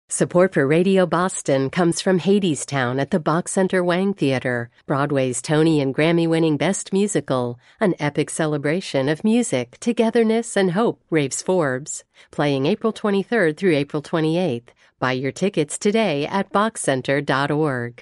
Support for Radio Boston comes from Hadestown at the Bach Center Wang Theater, Broadway's Tony and Grammy-winning Best Musical, an epic celebration of music, togetherness, and hope, raves Forbes. Playing April 23rd through April 28th. Buy your tickets today at bachcenter.org.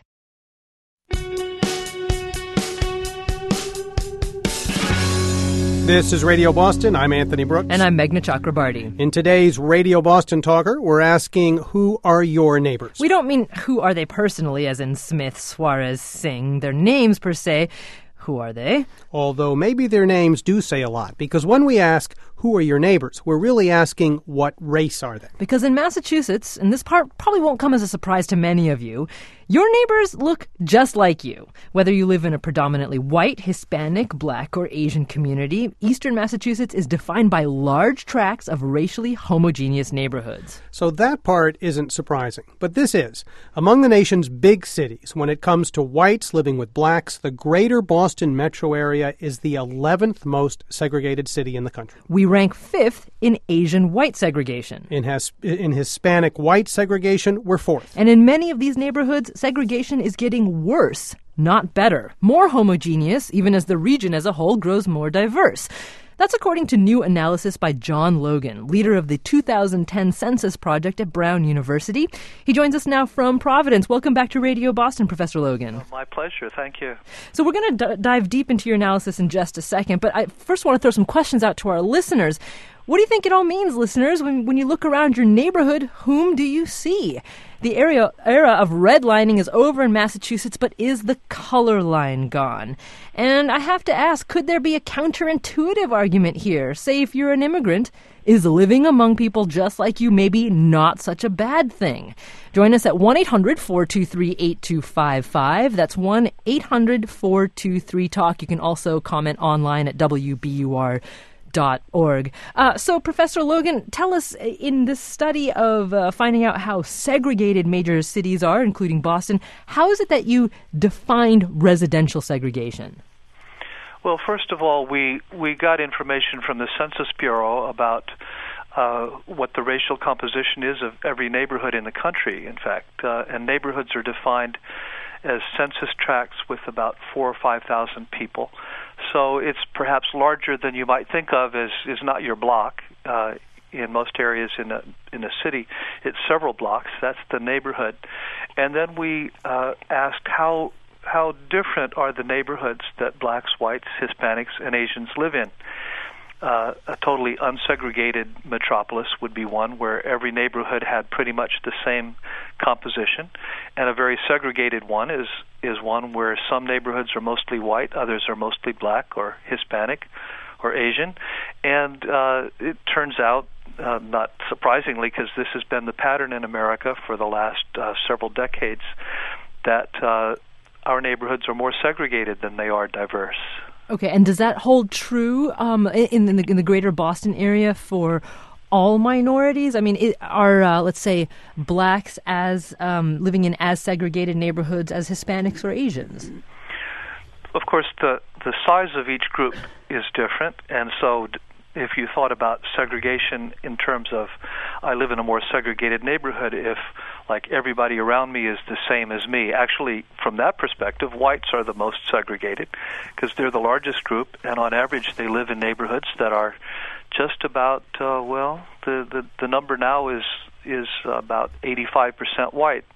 This is Radio Boston. I'm Anthony Brooks. And I'm Meghna Chakrabarty. In today's Radio Boston Talker, we're asking, who are your neighbors? We don't mean who are they personally, as in Smith, Suarez, Singh, their names per se. Who are they? Although maybe their names do say a lot, because when we ask, who are your neighbors, we're really asking, what race are they? Because in Massachusetts, and this part probably won't come as a surprise to many of you, your neighbors look just like you. Whether you live in a predominantly white, Hispanic, Black, or Asian community, Eastern Massachusetts is defined by large tracts of racially homogeneous neighborhoods. So that part isn't surprising. But this is. Among the nation's big cities, when it comes to whites living with blacks, the greater Boston metro area is the 11th most segregated city in the country. We rank 5th in Asian white segregation. In Hispanic white segregation, we're 4th. And in many of these neighborhoods, segregation is getting worse, not better. More homogeneous, even as the region as a whole grows more diverse. That's according to new analysis by John Logan, leader of the 2010 Census Project at Brown University. He joins us now from Providence. Welcome back to Radio Boston, Professor Logan. My pleasure. Thank you. So we're going to dive deep into your analysis in just a second, but I first want to throw some questions out to our listeners. What do you think it all means, listeners? When you look around your neighborhood, whom do you see? The era of redlining is over in Massachusetts, but is the color line gone? And I have to ask, could there be a counterintuitive argument here? Say if you're an immigrant, is living among people just like you maybe not such a bad thing? Join us at 1-800-423-8255. That's 1-800-423-TALK. You can also comment online at WBUR.org. So, Professor Logan, tell us, in this study of finding out how segregated major cities are, including Boston, how is it that you defined residential segregation? Well, first of all, we got information from the Census Bureau about what the racial composition is of every neighborhood in the country, in fact. And neighborhoods are defined as census tracts with about 4,000 or 5,000 people. So it's perhaps larger than you might think of as is not your block. In most areas in a city, it's several blocks. That's the neighborhood. And then we asked how different are the neighborhoods that blacks, whites, Hispanics, and Asians live in. A totally unsegregated metropolis would be one where every neighborhood had pretty much the same composition, and a very segregated one is one where some neighborhoods are mostly white, others are mostly black or Hispanic or Asian, and it turns out, not surprisingly, because this has been the pattern in America for the last several decades, that our neighborhoods are more segregated than they are diverse. Okay, and does that hold true in the greater Boston area for all minorities? I mean, are, let's say, blacks as living in as segregated neighborhoods as Hispanics or Asians? Of course, the size of each group is different, and so if you thought about segregation in terms of, I live in a more segregated neighborhood if, like, everybody around me is the same as me. Actually, from that perspective, whites are the most segregated because they're the largest group, and on average they live in neighborhoods that are just about, the number now is about 85% white.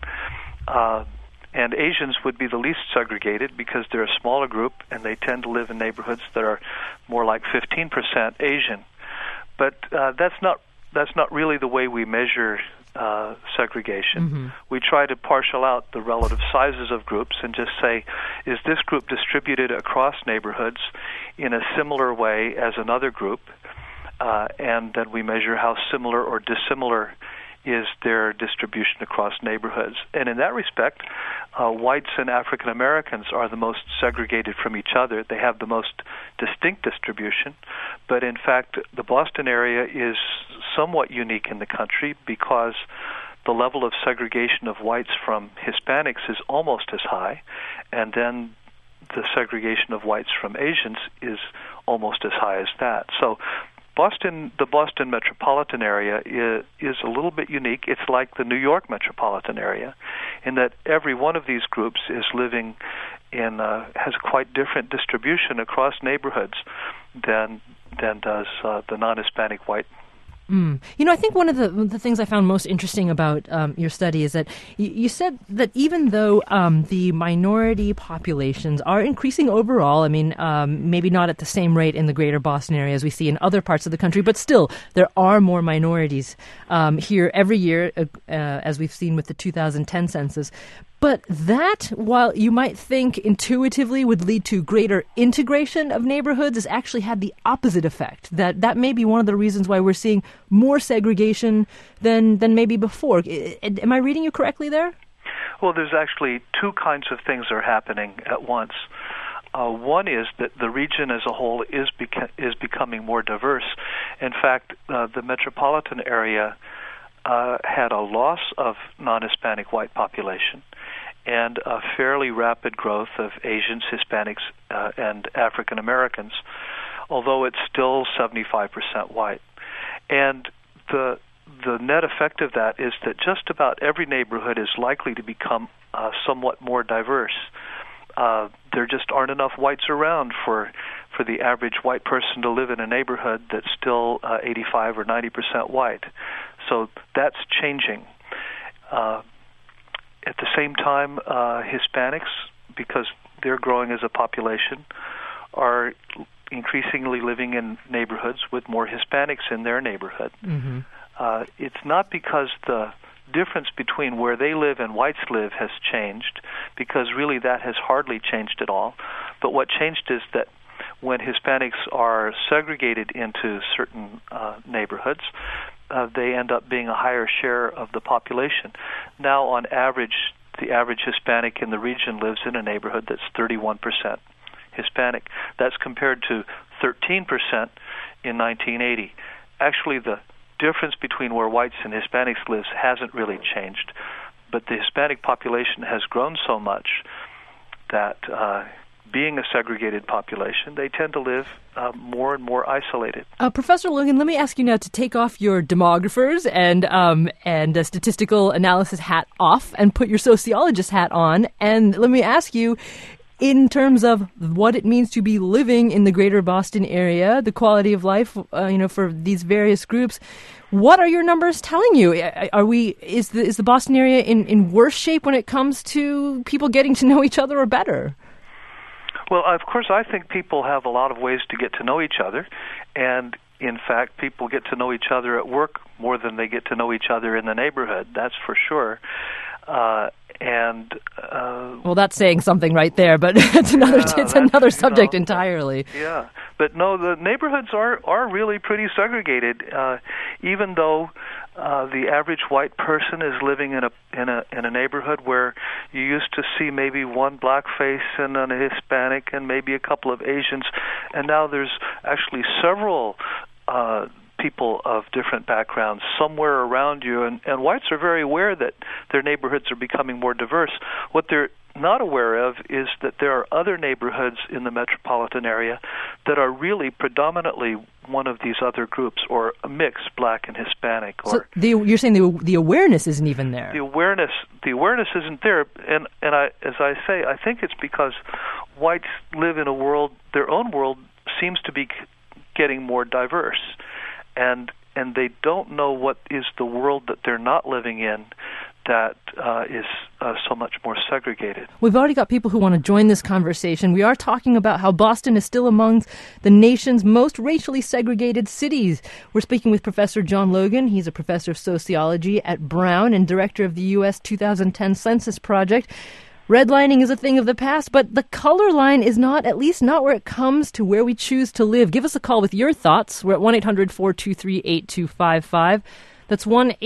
And Asians would be the least segregated because they're a smaller group and they tend to live in neighborhoods that are more like 15% Asian. But that's not really the way we measure segregation. Mm-hmm. We try to partial out the relative sizes of groups and just say, is this group distributed across neighborhoods in a similar way as another group? And then we measure how similar or dissimilar is their distribution across neighborhoods. And in that respect, whites and African Americans are the most segregated from each other. They have the most distinct distribution. But in fact, the Boston area is somewhat unique in the country because the level of segregation of whites from Hispanics is almost as high, and then the segregation of whites from Asians is almost as high as that. So the Boston metropolitan area is a little bit unique. It's like the New York metropolitan area, in that every one of these groups is living in has quite different distribution across neighborhoods than does the non-Hispanic white. I think one of the things I found most interesting about your study is that you said that even though the minority populations are increasing overall, I mean, maybe not at the same rate in the greater Boston area as we see in other parts of the country, but still there are more minorities here every year, as we've seen with the 2010 census. But that, while you might think intuitively would lead to greater integration of neighborhoods, has actually had the opposite effect. That may be one of the reasons why we're seeing more segregation than maybe before. Am I reading you correctly there? Well, there's actually two kinds of things are happening at once. One is that the region as a whole is becoming more diverse. In fact, the metropolitan area had a loss of non-Hispanic white population and a fairly rapid growth of Asians, Hispanics, and African Americans, although it's still 75% white. And the net effect of that is that just about every neighborhood is likely to become somewhat more diverse. There just aren't enough whites around for the average white person to live in a neighborhood that's still 85 or 90% white. So that's changing. At the same time, Hispanics, because they're growing as a population, are increasingly living in neighborhoods with more Hispanics in their neighborhood. Mm-hmm. It's not because the difference between where they live and whites live has changed, because really that has hardly changed at all. But what changed is that when Hispanics are segregated into certain neighborhoods, they end up being a higher share of the population. Now, on average, the average Hispanic in the region lives in a neighborhood that's 31% Hispanic. That's compared to 13% in 1980. Actually, the difference between where whites and Hispanics lives hasn't really changed, but the Hispanic population has grown so much that being a segregated population, they tend to live more and more isolated. Professor Logan, let me ask you now to take off your demographers and statistical analysis hat off and put your sociologist hat on. And let me ask you, in terms of what it means to be living in the greater Boston area, the quality of life, for these various groups, what are your numbers telling you? Is the Boston area in worse shape when it comes to people getting to know each other, or better? Well, of course, I think people have a lot of ways to get to know each other, and in fact, people get to know each other at work more than they get to know each other in the neighborhood. That's for sure. Well, that's saying something right there, but it's another subject entirely. Yeah, but no, the neighborhoods are really pretty segregated. Even though the average white person is living in a neighborhood where you used to see maybe one black face and a Hispanic and maybe a couple of Asians, and now there's actually several people of different backgrounds somewhere around you, and whites are very aware that their neighborhoods are becoming more diverse. What they're not aware of is that there are other neighborhoods in the metropolitan area that are really predominantly one of these other groups, or a mix, black and Hispanic. So you're saying the awareness isn't even there? The awareness isn't there, and as I say, I think it's because whites live in a world, their own world seems to be getting more diverse. And they don't know what is the world that they're not living in that is so much more segregated. We've already got people who want to join this conversation. We are talking about how Boston is still among the nation's most racially segregated cities. We're speaking with Professor John Logan. He's a professor of sociology at Brown and director of the U.S. 2010 Census Project. Redlining is a thing of the past, but the color line is not, at least not where it comes to where we choose to live. Give us a call with your thoughts. We're at 1-800-423-8255. That's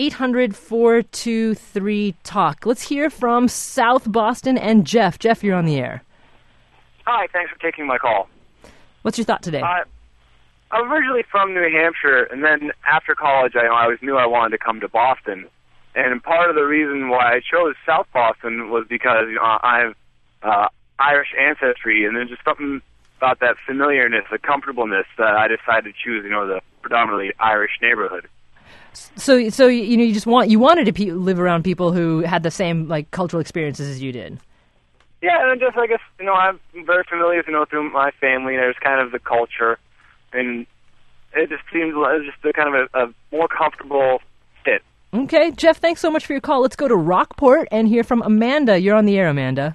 1-800-423-TALK. Let's hear from South Boston and Jeff. Jeff, you're on the air. Hi, thanks for taking my call. What's your thought today? I'm originally from New Hampshire, and then after college, I always knew I wanted to come to Boston. And part of the reason why I chose South Boston was because I have Irish ancestry, and there's just something about that familiarness, the comfortableness, that I decided to choose, the predominantly Irish neighborhood. So you wanted to live around people who had the same cultural experiences as you did. Yeah, and just I guess I'm very familiar, through my family. There's kind of the culture, and it just seems like just a kind of a more comfortable fit. Okay, Jeff, thanks so much for your call. Let's go to Rockport and hear from Amanda. You're on the air, Amanda.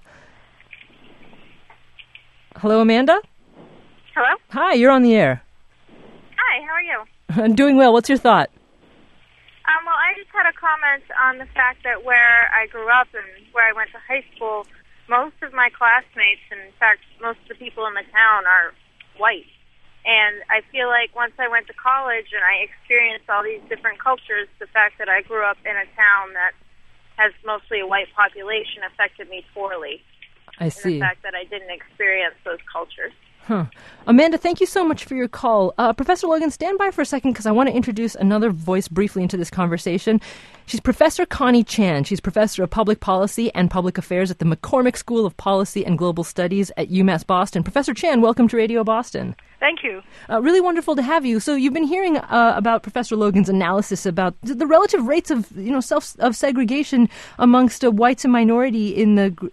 Hello, Amanda? Hello? Hi, you're on the air. Hi, how are you? I'm doing well. What's your thought? Well, I just had a comment on the fact that where I grew up and where I went to high school, most of my classmates, and in fact, most of the people in the town are white. And I feel like once I went to college and I experienced all these different cultures, the fact that I grew up in a town that has mostly a white population affected me poorly. I see. And the fact that I didn't experience those cultures. Amanda, thank you so much for your call. Professor Logan, stand by for a second because I want to introduce another voice briefly into this conversation. She's Professor Connie Chan. She's Professor of Public Policy and Public Affairs at the McCormick School of Policy and Global Studies at UMass Boston. Professor Chan, welcome to Radio Boston. Thank you. Really wonderful to have you. So you've been hearing about Professor Logan's analysis about the relative rates of segregation amongst whites and minorities in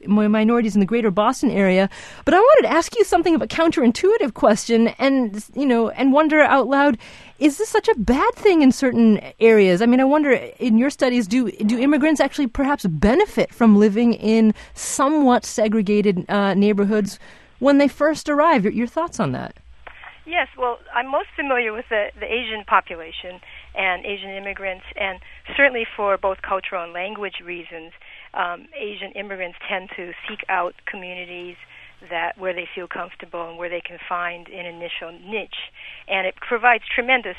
the greater Boston area. But I wanted to ask you something of a counterintuitive question and wonder out loud: is this such a bad thing in certain areas? I mean, I wonder, in your studies, do immigrants actually perhaps benefit from living in somewhat segregated neighborhoods when they first arrive? Your thoughts on that? Yes, well, I'm most familiar with the Asian population and Asian immigrants, and certainly for both cultural and language reasons, Asian immigrants tend to seek out communities where they feel comfortable and where they can find an initial niche, and it provides tremendous,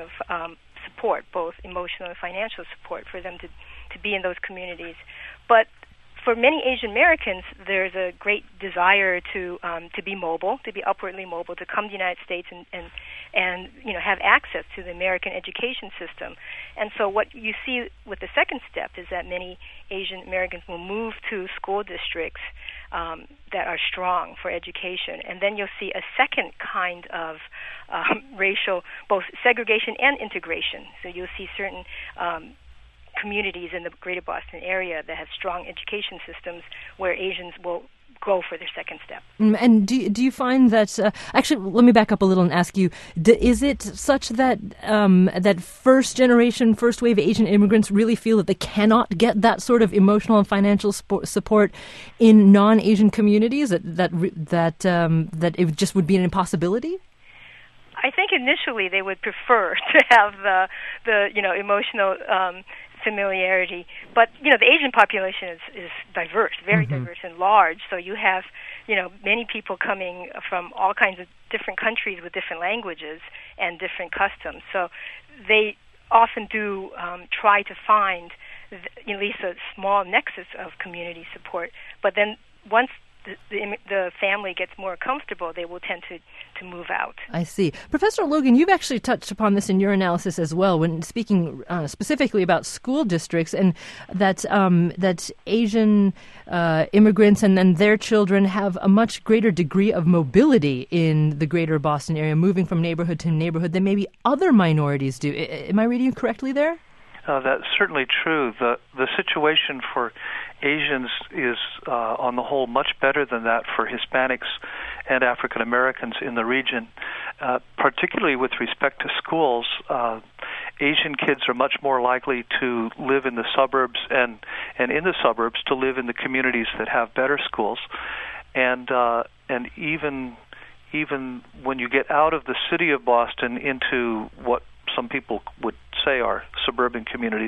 support, both emotional and financial support, for them to be in those communities. But for many Asian Americans, there's a great desire to be mobile, to be upwardly mobile, to come to the United States and have access to the American education system. And so what you see with the second step is that many Asian Americans will move to school districts that are strong for education. And then you'll see a second kind of racial, both segregation and integration. So you'll see certain communities in the greater Boston area that have strong education systems where Asians will go for their second step. And do you find that, actually, let me back up a little and ask you, is it such that that first wave Asian immigrants really feel that they cannot get that sort of emotional and financial support in non-Asian communities, that it just would be an impossibility? I think initially they would prefer to have the emotional familiarity, but the Asian population is diverse, very diverse and large. So you have many people coming from all kinds of different countries with different languages and different customs. So they often do try to find at least a small nexus of community support. But then once the family gets more comfortable, they will tend to move out. I see. Professor Logan, you've actually touched upon this in your analysis as well when speaking specifically about school districts, and that Asian immigrants and then their children have a much greater degree of mobility in the greater Boston area, moving from neighborhood to neighborhood, than maybe other minorities do. Am I reading you correctly there? That's certainly true. The situation for Asians is, on the whole, much better than that for Hispanics and African Americans in the region, particularly with respect to schools. Asian kids are much more likely to live in the suburbs, and in the suburbs to live in the communities that have better schools, and even when you get out of the city of Boston into what some people would say are suburban communities,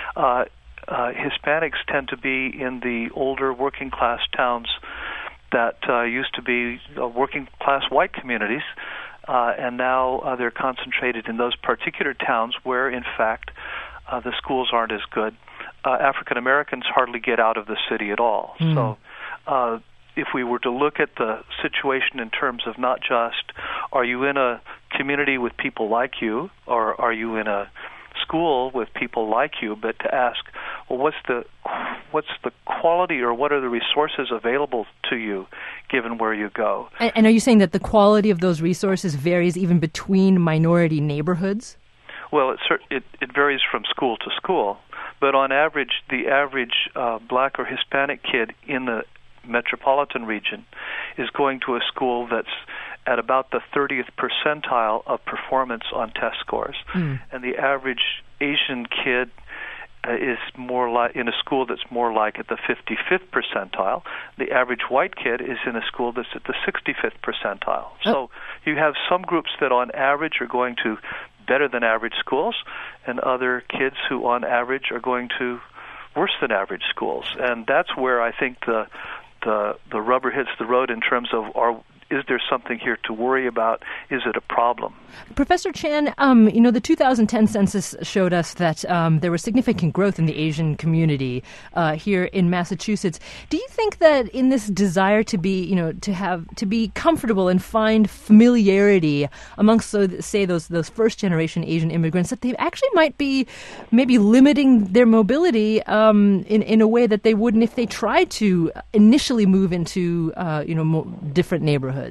Hispanics tend to be in the older working-class towns that used to be working-class white communities, and now they're concentrated in those particular towns where, in fact, the schools aren't as good. African Americans hardly get out of the city at all. So if we were to look at the situation in terms of not just are you in a community with people like you, or are you in a school with people like you, but to ask, well, what's the quality or what are the resources available to you given where you go. And are you saying that the quality of those resources varies even between minority neighborhoods? Well, it varies from school to school, but on average, the average black or Hispanic kid in the metropolitan region is going to a school that's at about the 30th percentile of performance on test scores. And the average Asian kid is more like in a school that's more like at the 55th percentile. The average white kid is in a school that's at the 65th percentile. So you have some groups that on average are going to better than average schools, and other kids who on average are going to worse than average schools. And that's where I think the rubber hits the road in terms of is there something here to worry about? Is it a problem? Professor Chan, the 2010 census showed us that there was significant growth in the Asian community here in Massachusetts. Do you think that in this desire to be, to be comfortable and find familiarity amongst, say, those first generation Asian immigrants, that they actually might be maybe limiting their mobility in a way that they wouldn't if they tried to initially move into more different neighborhoods?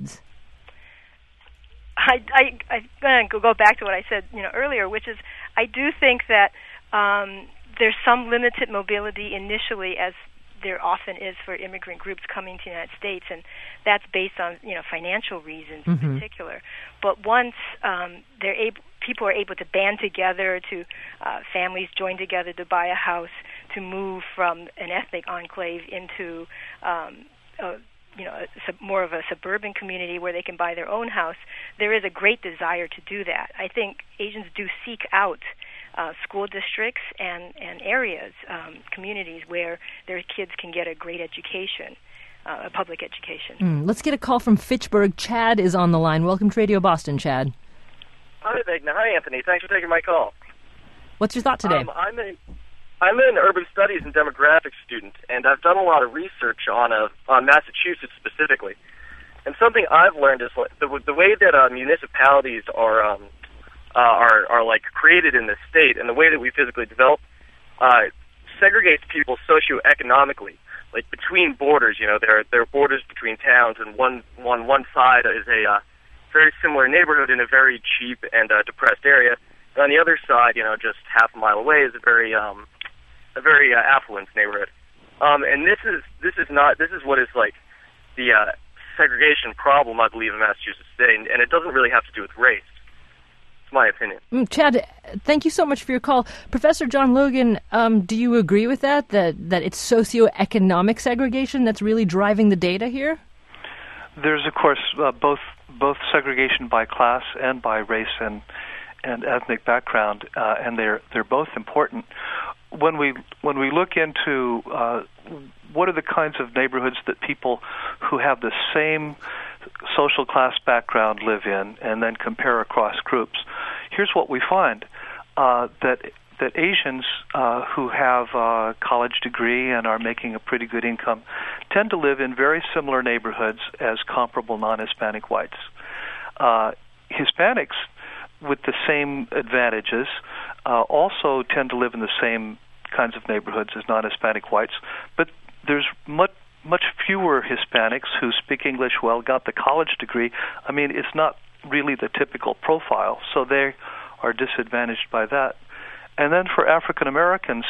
I'm going to go back to what I said earlier, which is I do think that there's some limited mobility initially, as there often is for immigrant groups coming to the United States, and that's based on financial reasons in particular. But once people are able to band together, to families join together to buy a house, to move from an ethnic enclave into more of a suburban community where they can buy their own house, there is a great desire to do that. I think Asians do seek out school districts and areas, communities where their kids can get a great education, a public education. Let's get a call from Fitchburg. Chad is on the line. Welcome to Radio Boston, Chad. Hi, Megna. Hi, Anthony. Thanks for taking my call. What's your thought today? I'm an urban studies and demographics student, and I've done a lot of research on Massachusetts specifically. And something I've learned is the way that municipalities are like created in this state, and the way that we physically develop segregates people socioeconomically. Like between borders, there are borders between towns, and one side is a very similar neighborhood in a very cheap and depressed area, and on the other side, just half a mile away, is a very affluent neighborhood. And this is what is like the segregation problem, I believe, in Massachusetts today, and it doesn't really have to do with race. It's my opinion. Chad, thank you so much for your call. Professor John Logan, do you agree with that it's socioeconomic segregation that's really driving the data here? There's, of course, both segregation by class and by race and ethnic background, and they're both important. When we look into what are the kinds of neighborhoods that people who have the same social class background live in, and then compare across groups, here's what we find: that Asians who have a college degree and are making a pretty good income tend to live in very similar neighborhoods as comparable non-Hispanic whites. Hispanics with the same advantages also tend to live in the same kinds of neighborhoods as non-Hispanic whites, but there's much fewer Hispanics who speak English well, got the college degree. I mean, it's not really the typical profile, so they are disadvantaged by that. And then for African Americans,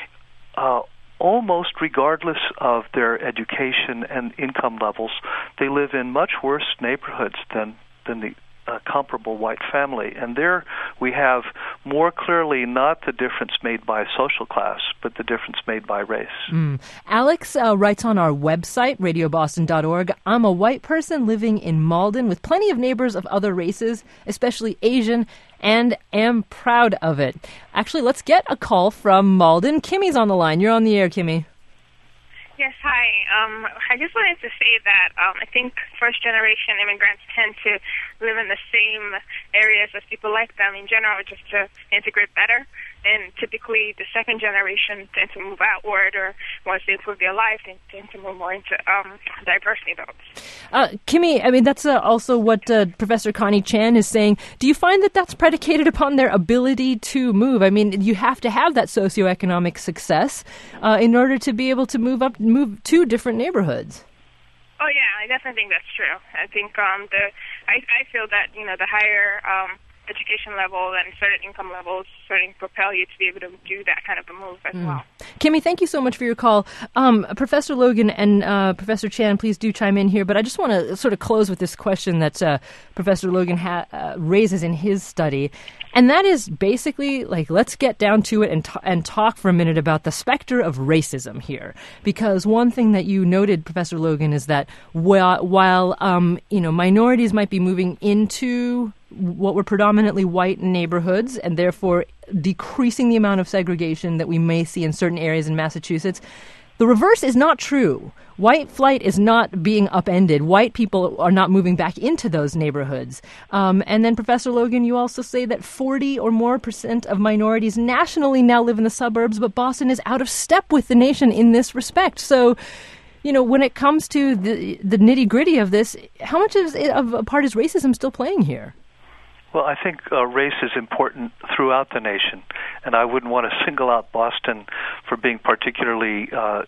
almost regardless of their education and income levels, they live in much worse neighborhoods than the comparable white family. And there we have more clearly not the difference made by social class, but the difference made by race. Alex writes on our website, radioboston.org, I'm a white person living in Malden with plenty of neighbors of other races, especially Asian, and am proud of it. Actually, let's get a call from Malden. Kimmy's on the line. You're on the air, Kimmy. Yes, hi. I just wanted to say that I think first-generation immigrants tend to live in the same areas as people like them in general, just to integrate better. And typically, the second generation tend to move outward, or once they improve their life, they tend to move more into diverse neighborhoods. Kimmy, I mean, that's also what Professor Connie Chan is saying. Do you find that that's predicated upon their ability to move? I mean, you have to have that socioeconomic success in order to be able to move to different neighborhoods. Oh yeah, I definitely think that's true. I think I feel that the higher education level and certain income levels certainly propel you to be able to do that kind of a move as well. Kimmy, thank you so much for your call. Professor Logan and Professor Chan, please do chime in here, but I just want to sort of close with this question that Professor Logan raises in his study, and that is basically, like, let's get down to it and talk for a minute about the specter of racism here, because one thing that you noted, Professor Logan, is that while minorities might be moving into what were predominantly white neighborhoods and therefore decreasing the amount of segregation that we may see in certain areas in Massachusetts, the reverse is not true. White flight is not being upended. White people are not moving back into those neighborhoods. And then, Professor Logan, you also say that 40% or more of minorities nationally now live in the suburbs, but Boston is out of step with the nation in this respect. So, when it comes to the nitty-gritty of this, how much of a part is racism still playing here? Well, I think race is important throughout the nation, and I wouldn't want to single out Boston for being particularly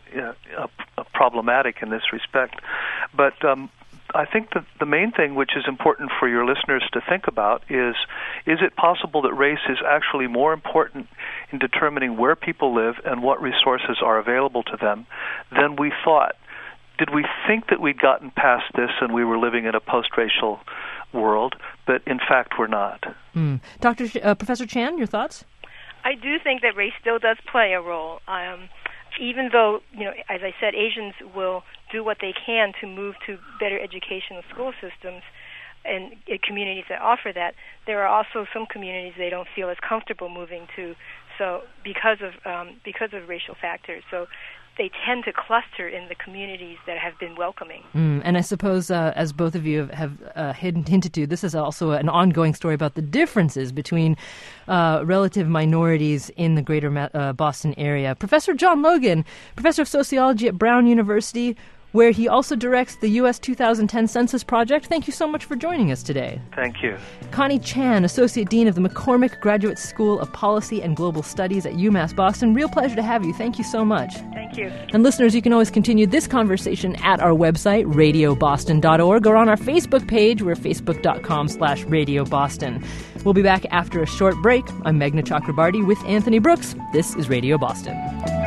problematic in this respect. But I think that the main thing which is important for your listeners to think about is it possible that race is actually more important in determining where people live and what resources are available to them than we thought? Did we think that we'd gotten past this and we were living in a post-racial world, but in fact we're not? Professor Chan, your thoughts? I do think that race still does play a role. Even though, as I said, Asians will do what they can to move to better educational school systems and communities that offer that, there are also some communities they don't feel as comfortable moving to, so because of racial factors. So they tend to cluster in the communities that have been welcoming. And I suppose, as both of you have hinted to, this is also an ongoing story about the differences between relative minorities in the greater Boston area. Professor John Logan, professor of sociology at Brown University, where he also directs the U.S. 2010 Census Project. Thank you so much for joining us today. Thank you. Connie Chan, Associate Dean of the McCormick Graduate School of Policy and Global Studies at UMass Boston. Real pleasure to have you. Thank you so much. Thank you. And listeners, you can always continue this conversation at our website, radioboston.org, or on our Facebook page. We're facebook.com/radioboston. We'll be back after a short break. I'm Meghna Chakrabarty with Anthony Brooks. This is Radio Boston.